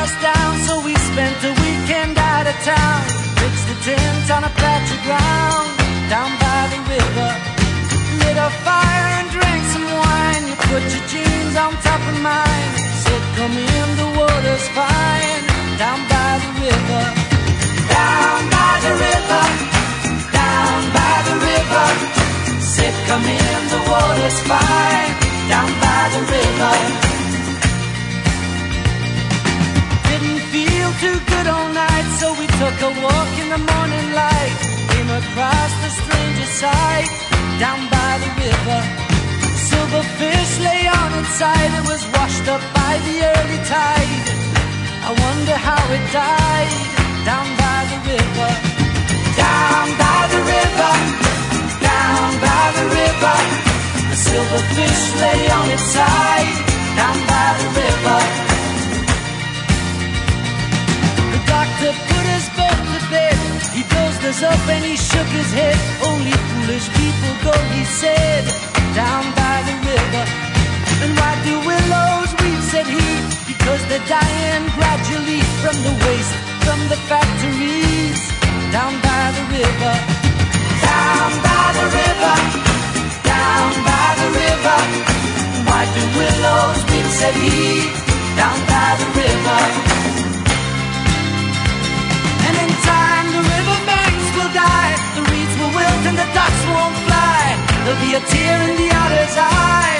us down, so we spent a weekend out of town. Pitched a tent on a patch of ground down by the river. Lit a fire and drank some wine. You put your jeans on top of mine. Said, come in, the water's fine. Down by the river. Down by the river. Down by the river. Said, come in, the water's fine. Down by the river. Didn't feel too good all night, so we took a walk in the morning light. Came across the strangest sight. Down by the river. Silver fish lay on its side. It was washed up by the early tide. I wonder how it died. Down by the river. Down by the river. Down by the river. The silver fish lay on its side. Down by the river. The doctor put us both to bed. He dozed us up and he shook his head. Only foolish people go, he said. Down by the river. And why do willows weep, said he? Because they're dying gradually from the waste from the factories. Down by the river. Down by the river. Down by the river. Why do willows weep, said he? Down by the river. And in time the riverbanks will die. The reeds will wilt and the ducks won't fly. There'll be a tear in the otter's eye.